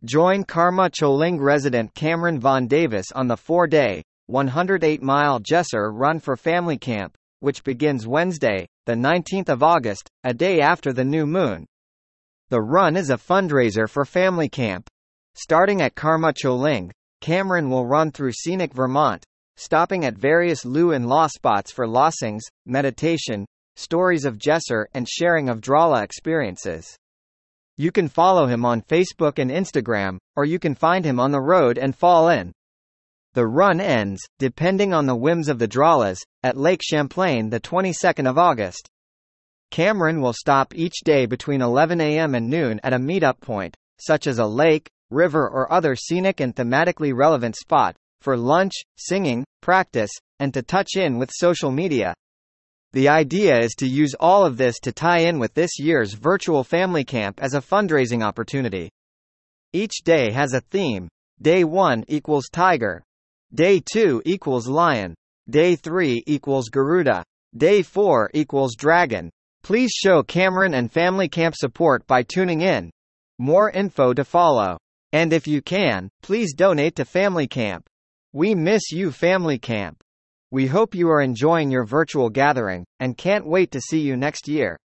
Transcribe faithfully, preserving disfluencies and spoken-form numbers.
Join Karma Choling resident Cameron Von Davis on the four-day, one hundred eight mile Jesser Run for Family Camp, which begins Wednesday, the nineteenth of August, a day after the new moon. The run is a fundraiser for Family Camp. Starting at Karma Choling, Cameron will run through scenic Vermont, stopping at various Lu and Law spots for losings, meditation, stories of Jesser, and sharing of Drala experiences. You can follow him on Facebook and Instagram, or you can find him on the road and fall in. The run ends, depending on the whims of the Dralas, at Lake Champlain the twenty-second of August. Cameron will stop each day between eleven a m and noon at a meetup point, such as a lake, river or other scenic and thematically relevant spot, for lunch, singing, practice, and to touch in with social media. The idea is to use all of this to tie in with this year's virtual family camp as a fundraising opportunity. Each day has a theme. Day one equals tiger. Day two equals lion. Day three equals Garuda. Day four equals dragon. Please show Cameron and family camp support by tuning in. More info to follow. And if you can, please donate to Family Camp. We miss you, Family Camp. We hope you are enjoying your virtual gathering, and can't wait to see you next year.